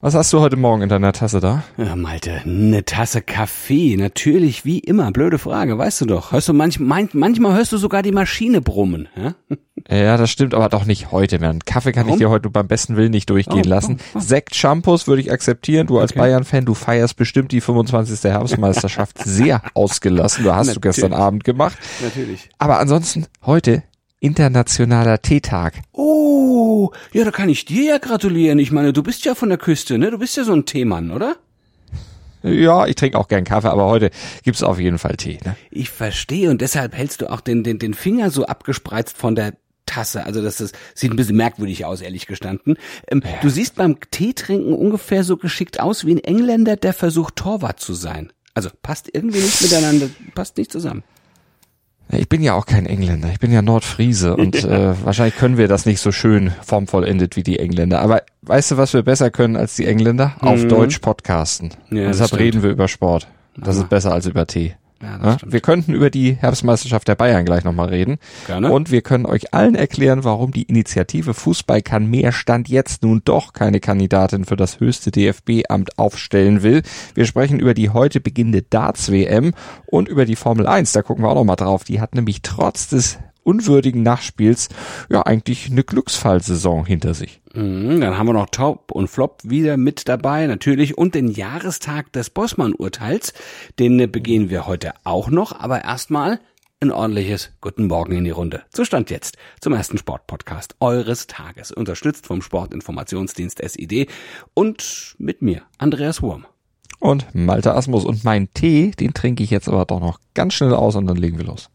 Was hast du heute Morgen in deiner Tasse da? Ja, Malte, eine Tasse Kaffee. Natürlich, wie immer. Blöde Frage, weißt du doch. Hörst du manchmal hörst du sogar die Maschine brummen. Ja? Ja, das stimmt, aber doch nicht heute mehr. Kaffee kann ich dir heute beim besten Willen nicht durchgehen lassen. Sekt, Shampoos würde ich akzeptieren. Du als Bayern-Fan, du feierst bestimmt die 25. Herbstmeisterschaft sehr ausgelassen. Du hast du gestern Abend gemacht. Natürlich. Aber ansonsten heute internationaler Teetag. Oh, ja, da kann ich dir ja gratulieren. Ich meine, du bist ja von der Küste, ne? Du bist ja so ein Teemann, oder? Ja, ich trinke auch gern Kaffee, aber heute gibt's auf jeden Fall Tee, ne? Ich verstehe, und deshalb hältst du auch den Finger so abgespreizt von der Tasse. Also das sieht ein bisschen merkwürdig aus, ehrlich gestanden. Du siehst beim Teetrinken ungefähr so geschickt aus wie ein Engländer, der versucht, Torwart zu sein. Also passt irgendwie nicht miteinander, passt nicht zusammen. Ich bin ja auch kein Engländer, ich bin ja Nordfriese und wahrscheinlich können wir das nicht so schön formvollendet wie die Engländer. Aber weißt du, was wir besser können als die Engländer? Auf Deutsch podcasten. Ja, deshalb reden wir über Sport. Das ist besser als über Tee. Ja, wir könnten über die Herbstmeisterschaft der Bayern gleich nochmal reden. Gerne. Und wir können euch allen erklären, warum die Initiative Fußball kann mehr Stand jetzt nun doch keine Kandidatin für das höchste DFB-Amt aufstellen will. Wir sprechen über die heute beginnende Darts-WM und über die Formel 1. Da gucken wir auch nochmal drauf. Die hat nämlich trotz des unwürdigen Nachspiels ja eigentlich eine Glücksfallsaison hinter sich. Dann haben wir noch Top und Flop wieder mit dabei, natürlich, und den Jahrestag des Bossmann-Urteils, den begehen wir heute auch noch, aber erstmal ein ordentliches Guten Morgen in die Runde. So Stand jetzt zum ersten Sportpodcast eures Tages, unterstützt vom Sportinformationsdienst SID und mit mir, Andreas Wurm. Und Malte Asmus, und meinen Tee, den trinke ich jetzt aber doch noch ganz schnell aus und dann legen wir los.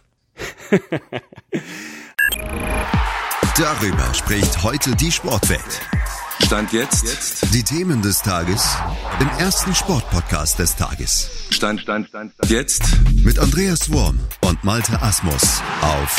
Darüber spricht heute die Sportwelt. Stand jetzt. Die Themen des Tages im ersten Sportpodcast des Tages. Stand jetzt. Mit Andreas Wurm und Malte Asmus auf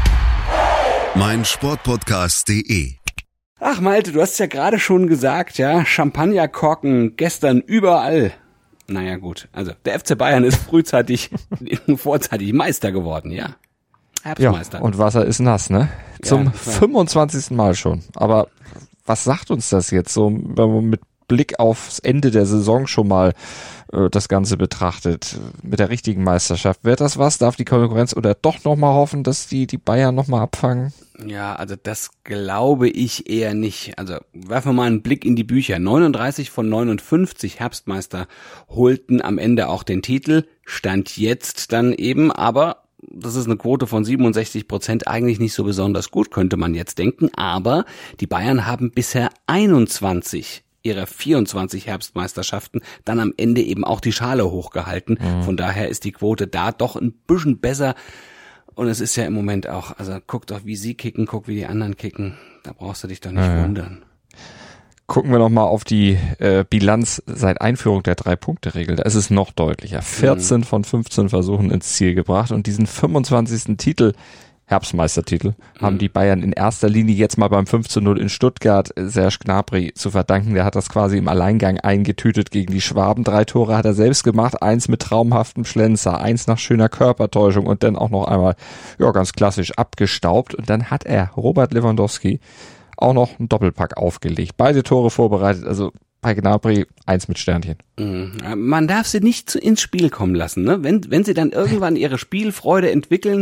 meinsportpodcast.de. Ach Malte, du hast ja gerade schon gesagt, ja, Champagnerkorken gestern überall. Naja gut, also der FC Bayern ist vorzeitig Meister geworden, ja. Herbstmeister. Ja, und Wasser ist nass, ne? Zum 25. Mal schon. Aber was sagt uns das jetzt so, wenn man mit Blick aufs Ende der Saison schon mal das Ganze betrachtet, mit der richtigen Meisterschaft? Wird das was? Darf die Konkurrenz oder doch nochmal hoffen, dass die Bayern nochmal abfangen? Ja, also das glaube ich eher nicht. Also werfen wir mal einen Blick in die Bücher. 39 von 59 Herbstmeister holten am Ende auch den Titel. Stand jetzt dann eben, aber das ist eine Quote von 67%, eigentlich nicht so besonders gut, könnte man jetzt denken. Aber die Bayern haben bisher 21 ihrer 24 Herbstmeisterschaften dann am Ende eben auch die Schale hochgehalten. Von daher ist die Quote da doch ein bisschen besser. Und es ist ja im Moment auch, also guck doch, wie sie kicken, guck, wie die anderen kicken. Da brauchst du dich doch nicht wundern. Gucken wir noch mal auf die Bilanz seit Einführung der 3-Punkte-Regel. Da ist es noch deutlicher. 14 von 15 Versuchen ins Ziel gebracht und diesen 25. Titel, Herbstmeistertitel, haben die Bayern in erster Linie jetzt mal beim 5:0 in Stuttgart Serge Gnabry zu verdanken. Der hat das quasi im Alleingang eingetütet gegen die Schwaben. 3 Tore hat er selbst gemacht, 1 mit traumhaftem Schlenzer, 1 nach schöner Körpertäuschung und dann auch noch einmal ganz klassisch abgestaubt. Und dann hat er Robert Lewandowski auch noch einen Doppelpack aufgelegt. Beide Tore vorbereitet, also bei Gnabry 1 mit Sternchen. Man darf sie nicht ins Spiel kommen lassen, ne? Wenn sie dann irgendwann ihre Spielfreude entwickeln,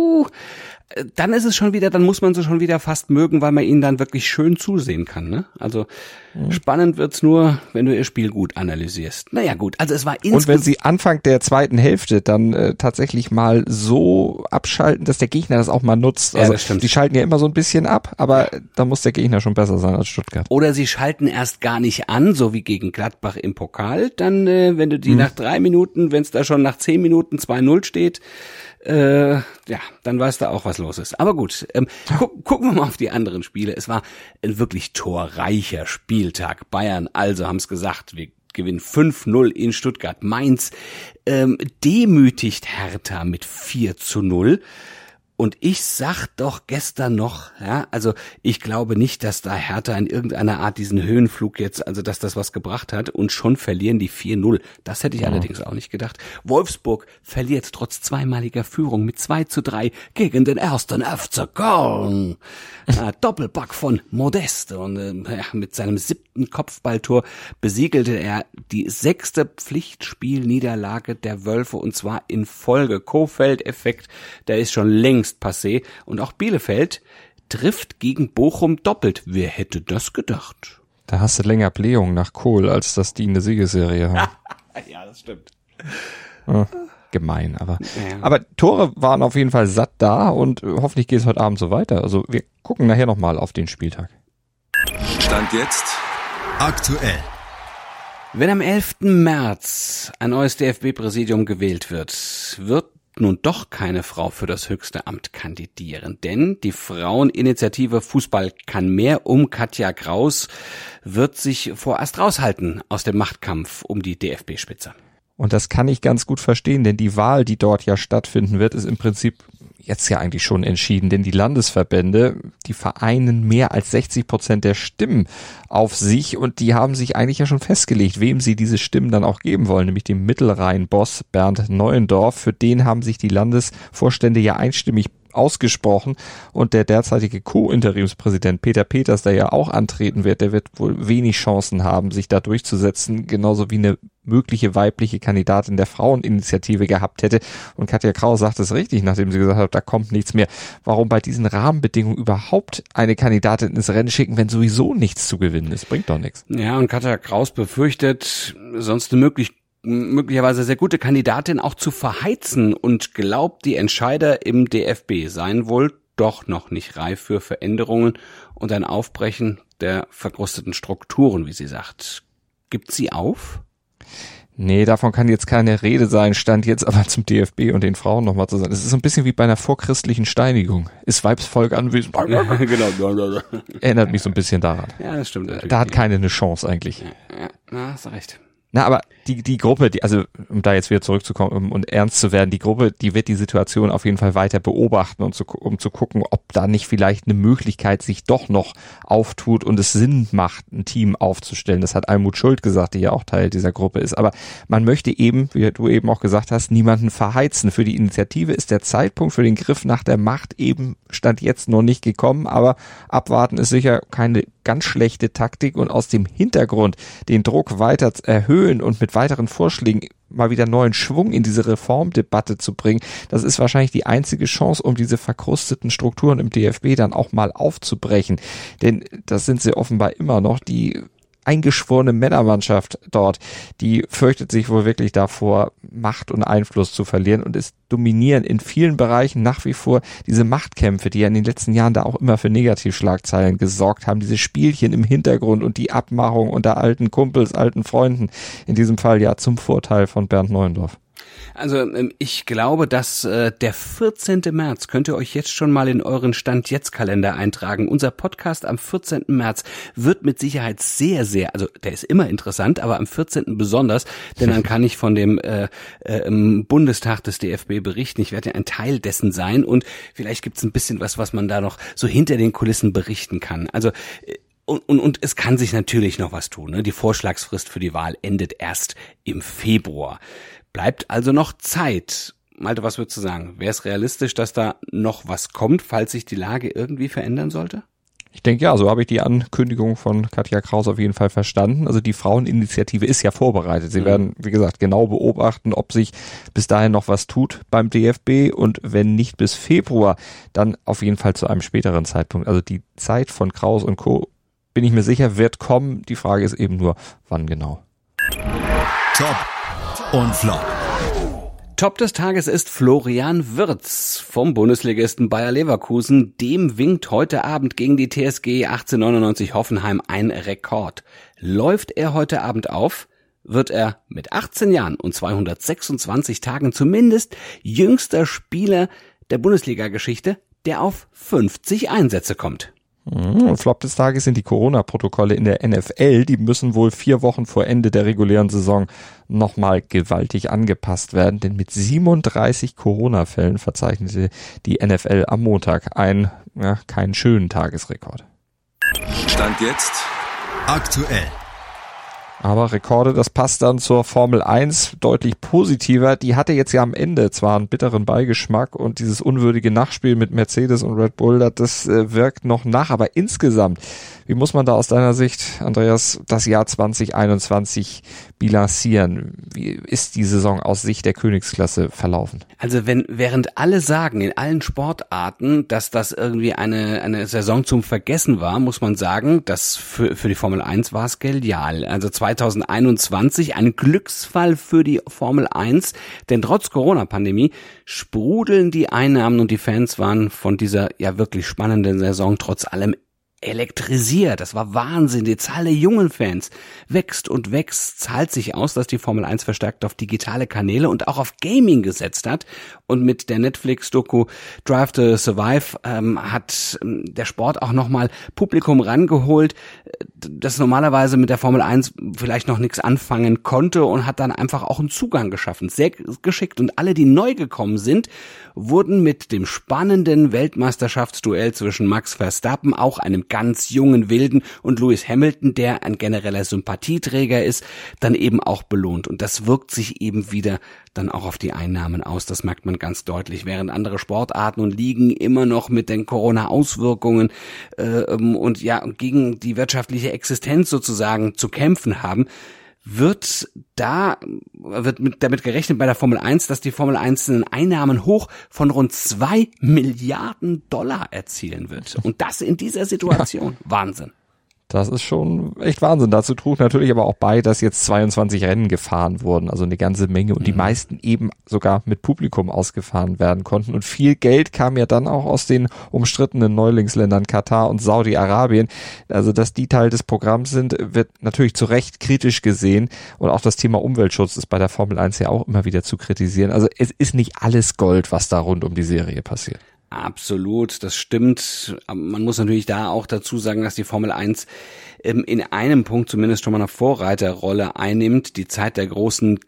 dann ist es schon wieder, dann muss man sie schon wieder fast mögen, weil man ihnen dann wirklich schön zusehen kann, ne? Also spannend wird's nur, wenn du ihr Spiel gut analysierst. Naja gut, also es war insgesamt. Und wenn sie Anfang der zweiten Hälfte dann tatsächlich mal so abschalten, dass der Gegner das auch mal nutzt. Also das stimmt. Die schalten ja immer so ein bisschen ab, aber da muss der Gegner schon besser sein als Stuttgart. Oder sie schalten erst gar nicht an, so wie gegen Gladbach im Pokal. Dann, wenn du die nach 3 Minuten, wenn es da schon nach 10 Minuten 2:0 steht, dann weißt du auch, was los ist. Aber gut, gucken wir mal auf die anderen Spiele. Es war ein wirklich torreicher Spieltag. Bayern also haben's gesagt, wir gewinnen 5:0 in Stuttgart. Mainz demütigt Hertha mit 4:0. Und ich sag doch gestern noch, ja, also ich glaube nicht, dass da Hertha in irgendeiner Art diesen Höhenflug jetzt, also dass das was gebracht hat und schon verlieren die 4-0. Das hätte ich allerdings auch nicht gedacht. Wolfsburg verliert trotz zweimaliger Führung mit 2-3 gegen den ersten FC Köln. Doppelpack von Modeste und mit seinem 7. Kopfballtor besiegelte er die 6. Pflichtspielniederlage der Wölfe und zwar in Folge. Kofeld-Effekt, der ist schon längst passé. Und auch Bielefeld trifft gegen Bochum doppelt. Wer hätte das gedacht? Da hast du länger Blähung nach Kohl, als dass die eine Siegesserie haben. Ja, das stimmt. Gemein, aber. Ja. Aber Tore waren auf jeden Fall satt da und hoffentlich geht es heute Abend so weiter. Also wir gucken nachher nochmal auf den Spieltag. Stand jetzt aktuell. Wenn am 11. März ein neues DFB-Präsidium gewählt wird nun doch keine Frau für das höchste Amt kandidieren. Denn die Fraueninitiative Fußball kann mehr um Katja Kraus wird sich vorerst raushalten aus dem Machtkampf um die DFB-Spitze. Und das kann ich ganz gut verstehen, denn die Wahl, die dort ja stattfinden wird, ist im Prinzip jetzt ja eigentlich schon entschieden, denn die Landesverbände, die vereinen mehr als 60% der Stimmen auf sich und die haben sich eigentlich ja schon festgelegt, wem sie diese Stimmen dann auch geben wollen, nämlich dem Mittelrhein-Boss Bernd Neuendorf. Für den haben sich die Landesvorstände ja einstimmig ausgesprochen und der derzeitige Co-Interimspräsident Peter Peters, der ja auch antreten wird, der wird wohl wenig Chancen haben, sich da durchzusetzen, genauso wie eine mögliche weibliche Kandidatin der Fraueninitiative gehabt hätte. Und Katja Kraus sagt es richtig, nachdem sie gesagt hat, da kommt nichts mehr. Warum bei diesen Rahmenbedingungen überhaupt eine Kandidatin ins Rennen schicken, wenn sowieso nichts zu gewinnen ist? Bringt doch nichts. Ja, und Katja Kraus befürchtet, sonst eine möglicherweise sehr gute Kandidatin auch zu verheizen und glaubt, die Entscheider im DFB seien wohl doch noch nicht reif für Veränderungen und ein Aufbrechen der verkrusteten Strukturen, wie sie sagt. Gibt sie auf? Nee, davon kann jetzt keine Rede sein, stand jetzt aber zum DFB und den Frauen nochmal zu sagen. Es ist so ein bisschen wie bei einer vorchristlichen Steinigung. Ist Weibsvolk anwesend? Genau. Erinnert mich so ein bisschen daran. Ja, das stimmt natürlich. Da hat keine eine Chance eigentlich. Ja, hast du recht. Na, aber die Gruppe, also um da jetzt wieder zurückzukommen und ernst zu werden, die Gruppe, die wird die Situation auf jeden Fall weiter beobachten und um zu gucken, ob da nicht vielleicht eine Möglichkeit sich doch noch auftut und es Sinn macht, ein Team aufzustellen. Das hat Almut Schuld gesagt, die ja auch Teil dieser Gruppe ist. Aber man möchte eben, wie du eben auch gesagt hast, niemanden verheizen. Für die Initiative ist der Zeitpunkt für den Griff nach der Macht eben Stand jetzt noch nicht gekommen, aber abwarten ist sicher keine ganz schlechte Taktik und aus dem Hintergrund den Druck weiter erhöhen und mit weiteren Vorschlägen mal wieder neuen Schwung in diese Reformdebatte zu bringen, das ist wahrscheinlich die einzige Chance, um diese verkrusteten Strukturen im DFB dann auch mal aufzubrechen. Denn das sind sie offenbar immer noch, die eingeschworene Männermannschaft dort, die fürchtet sich wohl wirklich davor, Macht und Einfluss zu verlieren und es dominieren in vielen Bereichen nach wie vor diese Machtkämpfe, die ja in den letzten Jahren da auch immer für Negativschlagzeilen gesorgt haben, diese Spielchen im Hintergrund und die Abmachung unter alten Kumpels, alten Freunden, in diesem Fall ja zum Vorteil von Bernd Neuendorf. Also ich glaube, dass der 14. März könnt ihr euch jetzt schon mal in euren Stand-Jetzt-Kalender eintragen. Unser Podcast am 14. März wird mit Sicherheit sehr, sehr, also der ist immer interessant, aber am 14. besonders, denn dann kann ich von dem Bundestag des DFB berichten. Ich werde ja ein Teil dessen sein und vielleicht gibt's ein bisschen was man da noch so hinter den Kulissen berichten kann. Also und es kann sich natürlich noch was tun. Ne? Die Vorschlagsfrist für die Wahl endet erst im Februar. Bleibt also noch Zeit. Malte, was würdest du sagen? Wäre es realistisch, dass da noch was kommt, falls sich die Lage irgendwie verändern sollte? Ich denke ja, so habe ich die Ankündigung von Katja Kraus auf jeden Fall verstanden. Also die Fraueninitiative ist ja vorbereitet. Sie werden, wie gesagt, genau beobachten, ob sich bis dahin noch was tut beim DFB und wenn nicht bis Februar, dann auf jeden Fall zu einem späteren Zeitpunkt. Also die Zeit von Kraus und Co., bin ich mir sicher, wird kommen. Die Frage ist eben nur, wann genau. Top und Flop. Top des Tages ist Florian Wirtz vom Bundesligisten Bayer Leverkusen. Dem winkt heute Abend gegen die TSG 1899 Hoffenheim ein Rekord. Läuft er heute Abend auf, wird er mit 18 Jahren und 226 Tagen zumindest jüngster Spieler der Bundesliga-Geschichte, der auf 50 Einsätze kommt. Flop des Tages sind die Corona-Protokolle in der NFL. Die müssen wohl 4 Wochen vor Ende der regulären Saison nochmal gewaltig angepasst werden, denn mit 37 Corona-Fällen verzeichnete die NFL am Montag keinen schönen Tagesrekord. Stand jetzt Aktuell. Aber Rekorde, das passt dann zur Formel 1 deutlich positiver. Die hatte jetzt ja am Ende zwar einen bitteren Beigeschmack und dieses unwürdige Nachspiel mit Mercedes und Red Bull, das wirkt noch nach. Aber insgesamt, wie muss man da aus deiner Sicht, Andreas, das Jahr 2021 bilanzieren? Wie ist die Saison aus Sicht der Königsklasse verlaufen? Also während alle sagen, in allen Sportarten, dass das irgendwie eine Saison zum Vergessen war, muss man sagen, dass für die Formel 1 war es genial. Also 2021 ein Glücksfall für die Formel 1, denn trotz Corona-Pandemie sprudeln die Einnahmen und die Fans waren von dieser ja wirklich spannenden Saison trotz allem elektrisiert. Das war Wahnsinn. Die Zahl der jungen Fans wächst und wächst. Zahlt sich aus, dass die Formel 1 verstärkt auf digitale Kanäle und auch auf Gaming gesetzt hat. Und mit der Netflix-Doku Drive to Survive hat der Sport auch nochmal Publikum rangeholt, das normalerweise mit der Formel 1 vielleicht noch nichts anfangen konnte, und hat dann einfach auch einen Zugang geschaffen. Sehr geschickt. Und alle, die neu gekommen sind, wurden mit dem spannenden Weltmeisterschaftsduell zwischen Max Verstappen, auch einem ganz jungen Wilden, und Lewis Hamilton, der ein genereller Sympathieträger ist, dann eben auch belohnt. Und das wirkt sich eben wieder dann auch auf die Einnahmen aus. Das merkt man ganz deutlich. Während andere Sportarten und Ligen immer noch mit den Corona-Auswirkungen und gegen die wirtschaftliche Existenz sozusagen zu kämpfen haben, wird damit gerechnet bei der Formel 1, dass die Formel 1 einen Einnahmenhoch von rund 2 Milliarden Dollar erzielen wird. Und das in dieser Situation. Wahnsinn. Das ist schon echt Wahnsinn. Dazu trug natürlich aber auch bei, dass jetzt 22 Rennen gefahren wurden, also eine ganze Menge, und die meisten eben sogar mit Publikum ausgefahren werden konnten. Und viel Geld kam ja dann auch aus den umstrittenen Neulingsländern Katar und Saudi-Arabien. Also, dass die Teil des Programms sind, wird natürlich zu Recht kritisch gesehen. Und auch das Thema Umweltschutz ist bei der Formel 1 ja auch immer wieder zu kritisieren. Also es ist nicht alles Gold, was da rund um die Serie passiert. Absolut, das stimmt. Man muss natürlich da auch dazu sagen, dass die Formel 1 in einem Punkt zumindest schon mal eine Vorreiterrolle einnimmt. Die Zeit der großen,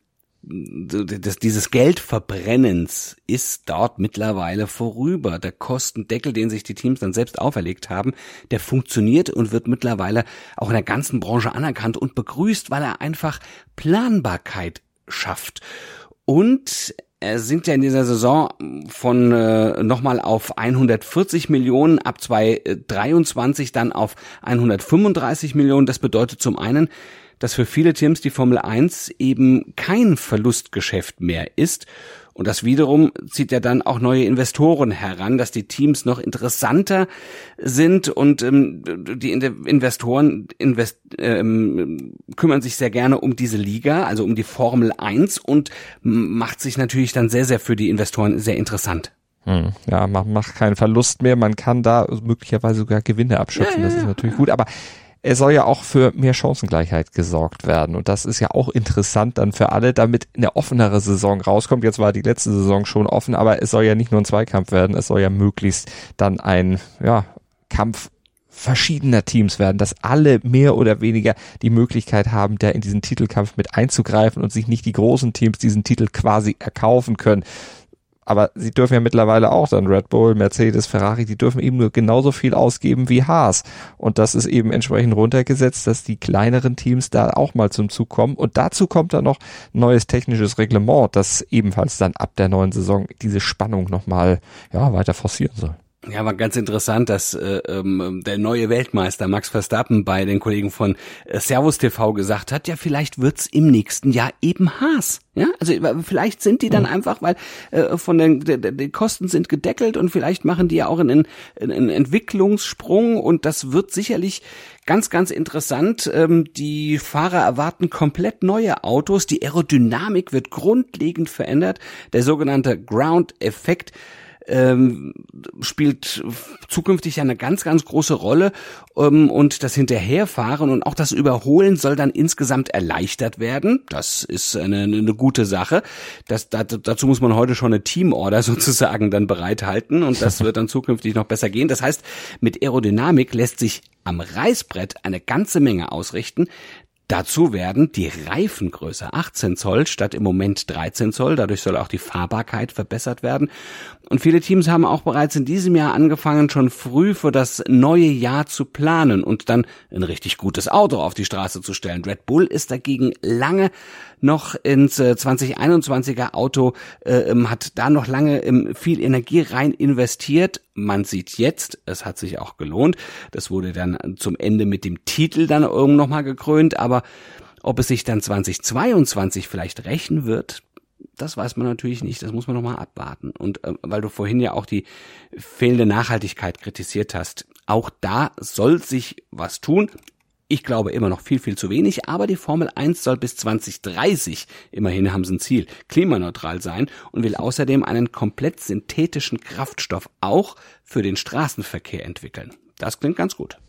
dieses Geldverbrennens ist dort mittlerweile vorüber. Der Kostendeckel, den sich die Teams dann selbst auferlegt haben, der funktioniert und wird mittlerweile auch in der ganzen Branche anerkannt und begrüßt, weil er einfach Planbarkeit schafft. Und er sinkt ja in dieser Saison von nochmal auf 140 Millionen, ab 2023 dann auf 135 Millionen. Das bedeutet zum einen, dass für viele Teams die Formel 1 eben kein Verlustgeschäft mehr ist. Und das wiederum zieht ja dann auch neue Investoren heran, dass die Teams noch interessanter sind, und die Investoren kümmern sich sehr gerne um diese Liga, also um die Formel 1, und macht sich natürlich dann sehr, sehr für die Investoren sehr interessant. Ja, man macht keinen Verlust mehr, man kann da möglicherweise sogar Gewinne abschöpfen, das ist natürlich gut, aber es soll ja auch für mehr Chancengleichheit gesorgt werden, und das ist ja auch interessant dann für alle, damit eine offenere Saison rauskommt. Jetzt war die letzte Saison schon offen, aber es soll ja nicht nur ein Zweikampf werden, es soll ja möglichst dann ein Kampf verschiedener Teams werden, dass alle mehr oder weniger die Möglichkeit haben, da in diesen Titelkampf mit einzugreifen und sich nicht die großen Teams diesen Titel quasi erkaufen können. Aber sie dürfen ja mittlerweile auch dann Red Bull, Mercedes, Ferrari, die dürfen eben nur genauso viel ausgeben wie Haas. Und das ist eben entsprechend runtergesetzt, dass die kleineren Teams da auch mal zum Zug kommen. Und dazu kommt dann noch ein neues technisches Reglement, das ebenfalls dann ab der neuen Saison diese Spannung nochmal weiter forcieren soll. Ja, war ganz interessant, dass der neue Weltmeister Max Verstappen bei den Kollegen von Servus TV gesagt hat, ja, vielleicht wird's im nächsten Jahr eben Haas. Ja, also vielleicht sind die dann einfach, weil die Kosten sind gedeckelt, und vielleicht machen die ja auch einen Entwicklungssprung, und das wird sicherlich ganz, ganz interessant. Die Fahrer erwarten komplett neue Autos, die Aerodynamik wird grundlegend verändert, der sogenannte Ground-Effekt spielt zukünftig eine ganz, ganz große Rolle, und das Hinterherfahren und auch das Überholen soll dann insgesamt erleichtert werden. Das ist eine gute Sache. Dazu muss man heute schon eine Teamorder sozusagen dann bereithalten, und das wird dann zukünftig noch besser gehen. Das heißt, mit Aerodynamik lässt sich am Reißbrett eine ganze Menge ausrichten. Dazu werden die Reifen größer, 18 Zoll statt im Moment 13 Zoll. Dadurch soll auch die Fahrbarkeit verbessert werden. Und viele Teams haben auch bereits in diesem Jahr angefangen, schon früh für das neue Jahr zu planen und dann ein richtig gutes Auto auf die Straße zu stellen. Red Bull ist dagegen lange noch ins 2021er Auto, hat da noch lange viel Energie rein investiert. Man sieht jetzt, es hat sich auch gelohnt. Das wurde dann zum Ende mit dem Titel dann nochmal gekrönt. Aber ob es sich dann 2022 vielleicht rächen wird, das weiß man natürlich nicht. Das muss man nochmal abwarten. Und weil du vorhin ja auch die fehlende Nachhaltigkeit kritisiert hast, auch da soll sich was tun. Ich glaube immer noch viel, viel zu wenig, aber die Formel 1 soll bis 2030, immerhin haben sie ein Ziel, klimaneutral sein und will außerdem einen komplett synthetischen Kraftstoff auch für den Straßenverkehr entwickeln. Das klingt ganz gut.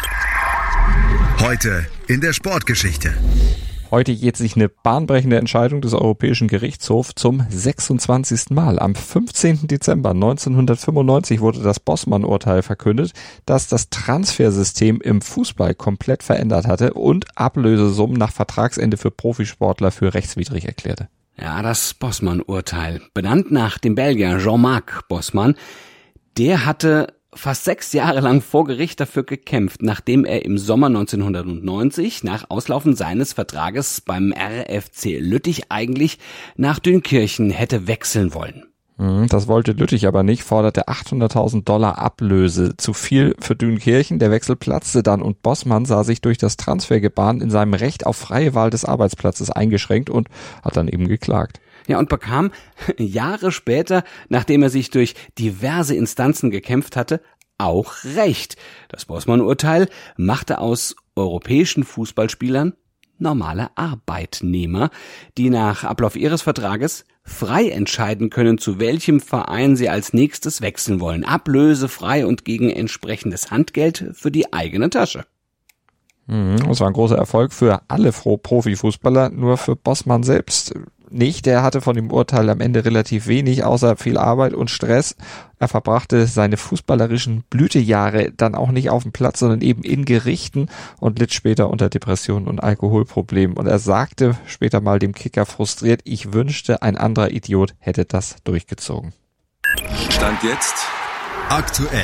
Heute in der Sportgeschichte. Heute geht sich eine bahnbrechende Entscheidung des Europäischen Gerichtshofs zum 26. Mal. Am 15. Dezember 1995 wurde das Bossmann-Urteil verkündet, das das Transfersystem im Fußball komplett verändert hatte und Ablösesummen nach Vertragsende für Profisportler für rechtswidrig erklärte. Ja, das Bossmann-Urteil, benannt nach dem Belgier Jean-Marc Bossmann, der hatte fast 6 Jahre lang vor Gericht dafür gekämpft, nachdem er im Sommer 1990 nach Auslaufen seines Vertrages beim RFC Lüttich eigentlich nach Dünkirchen hätte wechseln wollen. Das wollte Lüttich aber nicht, forderte $800.000 Ablöse. Zu viel für Dünkirchen, der Wechsel platzte dann und Bossmann sah sich durch das Transfergebaren in seinem Recht auf freie Wahl des Arbeitsplatzes eingeschränkt und hat dann eben geklagt. Ja, und bekam Jahre später, nachdem er sich durch diverse Instanzen gekämpft hatte, auch Recht. Das Bossmann-Urteil machte aus europäischen Fußballspielern normale Arbeitnehmer, die nach Ablauf ihres Vertrages frei entscheiden können, zu welchem Verein sie als nächstes wechseln wollen. Ablösefrei und gegen entsprechendes Handgeld für die eigene Tasche. Das war ein großer Erfolg für alle Profifußballer, nur für Bossmann selbst nicht. Der hatte von dem Urteil am Ende relativ wenig, außer viel Arbeit und Stress. Er verbrachte seine fußballerischen Blütejahre dann auch nicht auf dem Platz, sondern eben in Gerichten und litt später unter Depressionen und Alkoholproblemen. Und er sagte später mal dem Kicker frustriert, ich wünschte, ein anderer Idiot hätte das durchgezogen. Stand jetzt aktuell.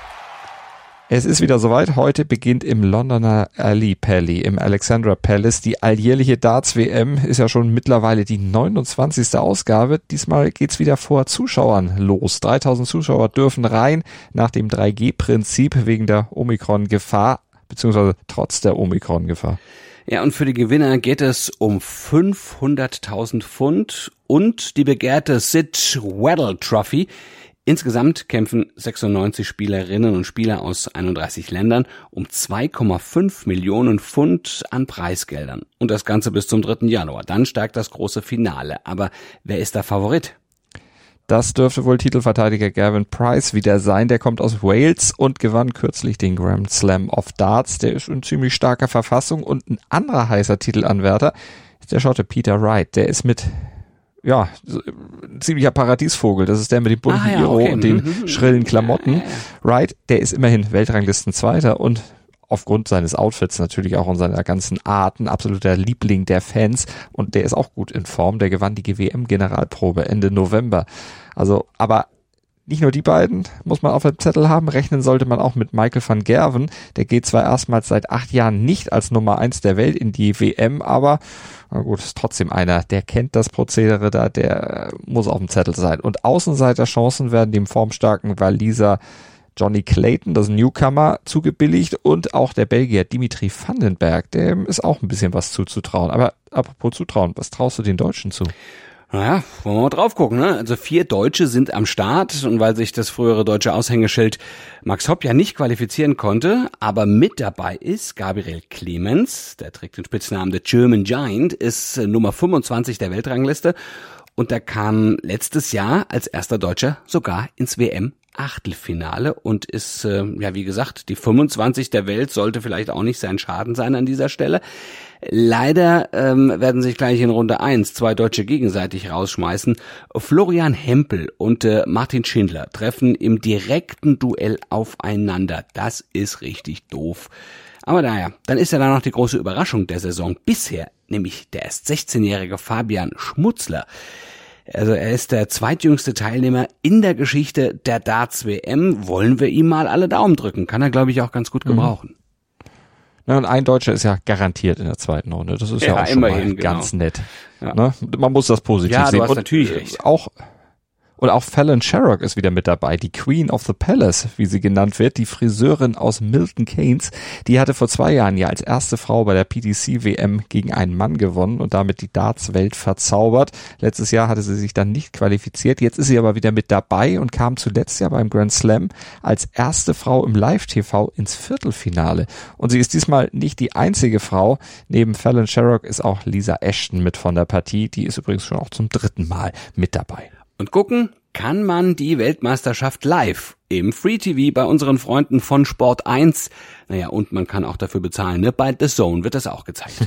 Es ist wieder soweit. Heute beginnt im Londoner Ali Pally, im Alexandra Palace, die alljährliche Darts-WM. Ist ja schon mittlerweile die 29. Ausgabe. Diesmal geht's wieder vor Zuschauern los. 3000 Zuschauer dürfen rein nach dem 3G-Prinzip wegen der Omikron-Gefahr, beziehungsweise trotz der Omikron-Gefahr. Ja, und für die Gewinner geht es um 500.000 Pfund und die begehrte Sid Weddell Trophy. Insgesamt kämpfen 96 Spielerinnen und Spieler aus 31 Ländern um 2,5 Millionen Pfund an Preisgeldern. Und das Ganze bis zum 3. Januar. Dann steigt das große Finale. Aber wer ist der Favorit? Das dürfte wohl Titelverteidiger Gavin Price wieder sein. Der kommt aus Wales und gewann kürzlich den Grand Slam of Darts. Der ist in ziemlich starker Verfassung. Und ein anderer heißer Titelanwärter ist der Schotte Peter Wright. Der ist mit ein ziemlicher Paradiesvogel. Das ist der mit dem bunten Iro und den schrillen Klamotten. Wright, der ist immerhin Weltranglistenzweiter und aufgrund seines Outfits natürlich auch und seiner ganzen Art ein absoluter Liebling der Fans. Und der ist auch gut in Form. Der gewann die WM-Generalprobe Ende November. Also, aber nicht nur die beiden muss man auf dem Zettel haben, rechnen sollte man auch mit Michael van Gerwen. Der geht zwar erstmals seit 8 Jahren nicht als Nummer 1 der Welt in die WM, aber na gut, ist trotzdem einer, der kennt das Prozedere da, der muss auf dem Zettel sein. Und Außenseiterchancen werden dem formstarken Waliser Johnny Clayton, das Newcomer, zugebilligt und auch der Belgier Dimitri van den Berg, dem ist auch ein bisschen was zuzutrauen. Aber apropos zutrauen, was traust du den Deutschen zu? Naja, wollen wir mal drauf gucken, ne? Also 4 Deutsche sind am Start und weil sich das frühere deutsche Aushängeschild Max Hopp ja nicht qualifizieren konnte, aber mit dabei ist Gabriel Clemens, der trägt den Spitznamen The German Giant, ist Nummer 25 der Weltrangliste Und er kam letztes Jahr als erster Deutscher sogar ins WM-Achtelfinale und ist, wie gesagt, die 25 der Welt, sollte vielleicht auch nicht sein Schaden sein an dieser Stelle. Leider werden sich gleich in Runde 1 2 Deutsche gegenseitig rausschmeißen. Florian Hempel und Martin Schindler treffen im direkten Duell aufeinander. Das ist richtig doof. Aber naja, dann ist ja da noch die große Überraschung der Saison bisher, nämlich der erst 16-jährige Fabian Schmutzler. Also er ist der zweitjüngste Teilnehmer in der Geschichte der Darts-WM. Wollen wir ihm mal alle Daumen drücken. Kann er, glaube ich, auch ganz gut gebrauchen. Na, und ein Deutscher ist ja garantiert in der zweiten Runde. Das ist ja auch schon mal ganz nett. Ja. Ne? Man muss das positiv sehen. Ja, du hast natürlich recht. Und auch Fallon Sherrock ist wieder mit dabei, die Queen of the Palace, wie sie genannt wird, die Friseurin aus Milton Keynes. Die hatte vor 2 Jahren ja als erste Frau bei der PDC-WM gegen einen Mann gewonnen und damit die Darts-Welt verzaubert. Letztes Jahr hatte sie sich dann nicht qualifiziert. Jetzt ist sie aber wieder mit dabei und kam zuletzt ja beim Grand Slam als erste Frau im Live-TV ins Viertelfinale. Und sie ist diesmal nicht die einzige Frau. Neben Fallon Sherrock ist auch Lisa Ashton mit von der Partie. Die ist übrigens schon auch zum 3. Mal mit dabei. Und gucken kann man die Weltmeisterschaft live im Free TV bei unseren Freunden von Sport 1. Naja, und man kann auch dafür bezahlen, ne? Bei The Zone wird das auch gezeigt.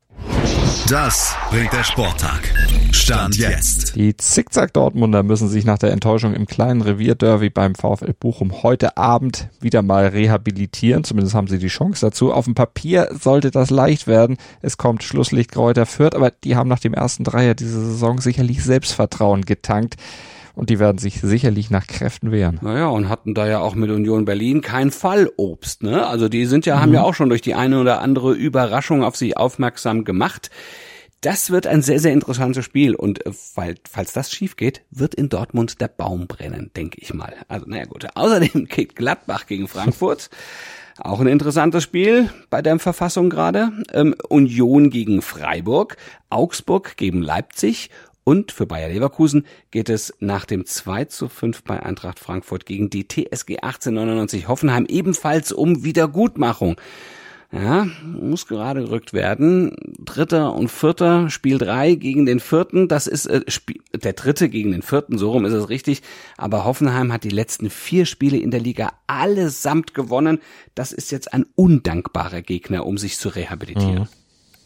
Das bringt der Sporttag. Stand jetzt. Die Zickzack-Dortmunder müssen sich nach der Enttäuschung im kleinen Revierderby beim VfL Bochum heute Abend wieder mal rehabilitieren. Zumindest haben sie die Chance dazu. Auf dem Papier sollte das leicht werden. Es kommt Schlusslicht Greuther Fürth, aber die haben nach dem ersten Dreier diese Saison sicherlich Selbstvertrauen getankt. Und die werden sich sicherlich nach Kräften wehren. Naja, und hatten da ja auch mit Union Berlin kein Fallobst, ne? Also die haben ja auch schon durch die eine oder andere Überraschung auf sich aufmerksam gemacht. Das wird ein sehr, sehr interessantes Spiel. Und falls das schief geht, wird in Dortmund der Baum brennen, denke ich mal. Also naja gut. Außerdem geht Gladbach gegen Frankfurt. Auch ein interessantes Spiel bei der Verfassung gerade. Union gegen Freiburg. Augsburg gegen Leipzig. Und für Bayer Leverkusen geht es nach dem 2:5 bei Eintracht Frankfurt gegen die TSG 1899 Hoffenheim ebenfalls um Wiedergutmachung. Ja, muss gerade gerückt werden. 3. und 4. Spiel 3 gegen den 4. Das ist der 3. gegen den 4. So rum ist es richtig. Aber Hoffenheim hat die letzten 4 Spiele in der Liga allesamt gewonnen. Das ist jetzt ein undankbarer Gegner, um sich zu rehabilitieren. Mhm.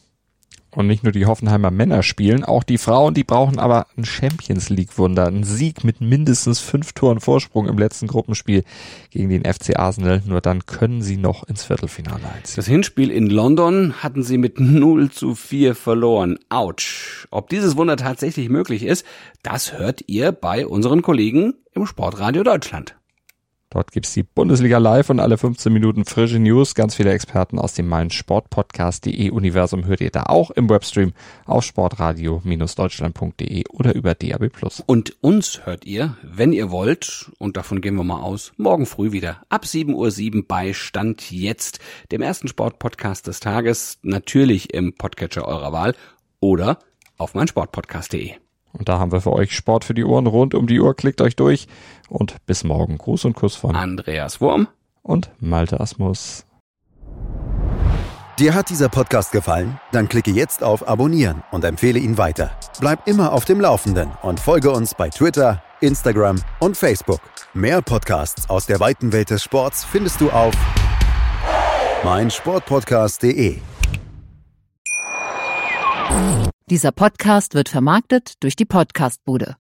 Und nicht nur die Hoffenheimer Männer spielen, auch die Frauen, die brauchen aber ein Champions-League-Wunder, einen Sieg mit mindestens 5 Toren Vorsprung im letzten Gruppenspiel gegen den FC Arsenal. Nur dann können sie noch ins Viertelfinale einziehen. Das Hinspiel in London hatten sie mit 0:4 verloren. Autsch. Ob dieses Wunder tatsächlich möglich ist, das hört ihr bei unseren Kollegen im Sportradio Deutschland. Dort gibt's die Bundesliga live und alle 15 Minuten frische News. Ganz viele Experten aus dem meinsportpodcast.de Universum hört ihr da auch im Webstream auf sportradio-deutschland.de oder über DAB+. Und uns hört ihr, wenn ihr wollt, und davon gehen wir mal aus, morgen früh wieder ab 7:07 Uhr bei Stand jetzt, dem ersten Sportpodcast des Tages, natürlich im Podcatcher eurer Wahl oder auf meinsportpodcast.de. Und da haben wir für euch Sport für die Ohren rund um die Uhr. Klickt euch durch und bis morgen. Gruß und Kuss von Andreas Wurm und Malte Asmus. Dir hat dieser Podcast gefallen? Dann klicke jetzt auf Abonnieren und empfehle ihn weiter. Bleib immer auf dem Laufenden und folge uns bei Twitter, Instagram und Facebook. Mehr Podcasts aus der weiten Welt des Sports findest du auf meinsportpodcast.de. Dieser Podcast wird vermarktet durch die Podcastbude.